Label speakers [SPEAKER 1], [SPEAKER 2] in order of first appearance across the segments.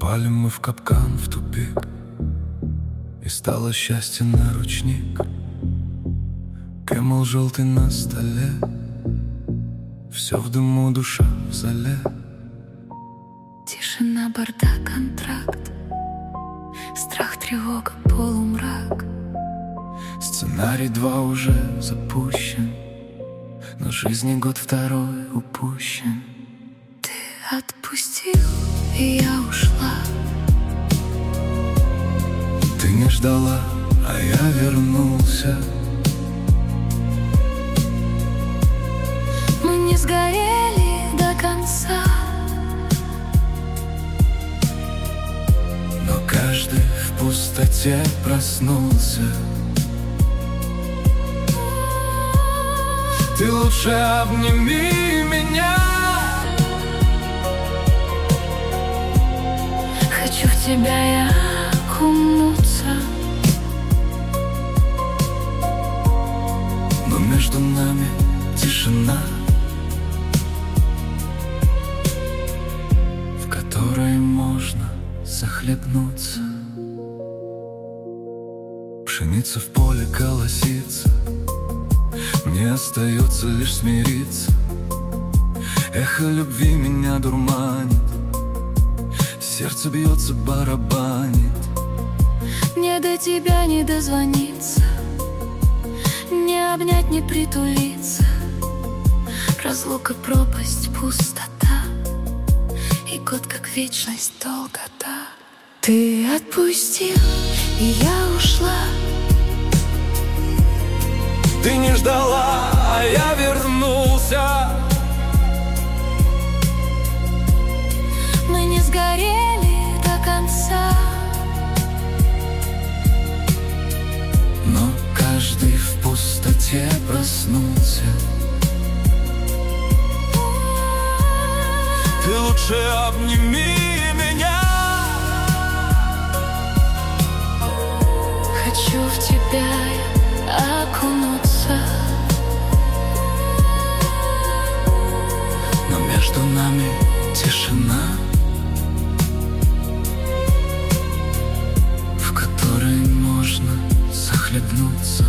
[SPEAKER 1] Попали мы в капкан, в тупик, и стало счастье на ручник. Кэмл желтый на столе, все в дыму, душа в зале.
[SPEAKER 2] Тишина, бардак, контракт, страх, тревога, полумрак.
[SPEAKER 1] Сценарий 2 уже запущен, но жизни год второй упущен.
[SPEAKER 2] Ты отпустил, и я ушла.
[SPEAKER 1] Ты не ждала, а я вернулся.
[SPEAKER 2] Мы не сгорели до конца,
[SPEAKER 1] но каждый в пустоте проснулся. Ты лучше обними меня.
[SPEAKER 2] хочу в тебя я окунуться.
[SPEAKER 1] Но между нами тишина, в которой можно захлебнуться. Пшеница в поле колосится, мне остается лишь смириться. Эхо любви меня дурманит, сердце бьется, барабанит.
[SPEAKER 2] Мне до тебя не дозвониться, не обнять, не притулиться. Разлука, пропасть, пустота, и год как вечность, долгота. Ты отпустил, и я ушла.
[SPEAKER 1] Ты не ждала, а я вернулся.
[SPEAKER 2] Мы не сгорели до конца,
[SPEAKER 1] но каждый в пустоте проснулся. Ты лучше обними меня.
[SPEAKER 2] хочу в тебя я окунуться.
[SPEAKER 1] Но между нами тишина, в которой можно захлебнуться.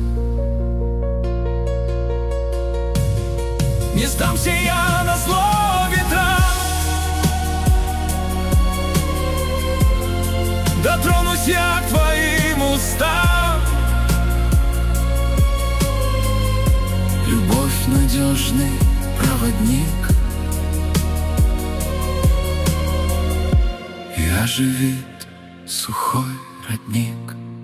[SPEAKER 1] Не сдамся я на зло ветра, дотронусь я к твоим устам. Любовь — надежный проводник, и оживит сухой родник.